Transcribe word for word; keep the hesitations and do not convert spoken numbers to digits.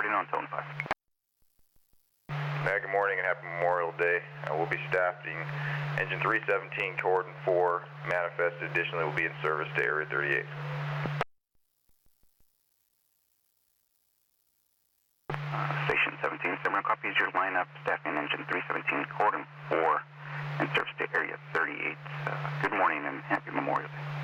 afternoon on Zone five. Uh, good morning and happy Memorial Day. Uh, we'll be staffing engine three seventeen, Corden four, manifested. Additionally, we'll be in service to Area thirty-eight. Uh, Station seventeen, seven copies your lineup, staffing engine three seventeen, Corden four, in service to Area thirty-eight. Uh, good morning and happy Memorial Day.